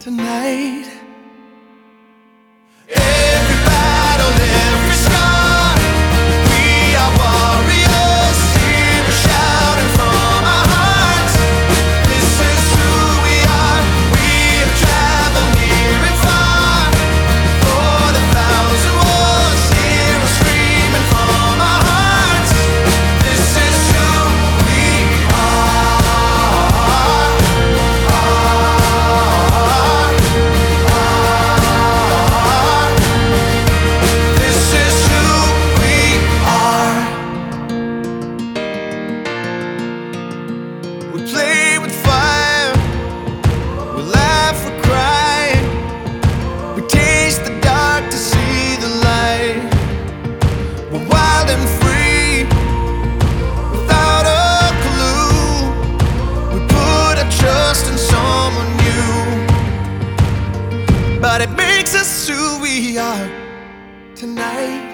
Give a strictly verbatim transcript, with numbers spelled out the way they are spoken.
tonight. Every battle, every scar, we are warriors. Here we're shouting from our hearts. This is who we are. We have traveled near and far. For the thousand wars, here we're screaming from our hearts. This is who we are. This is who we are. We play with fire, we laugh, we cry, we taste the dark to see the light. We're wild and free, without a clue. We put our trust in someone new, but it makes us who we are tonight.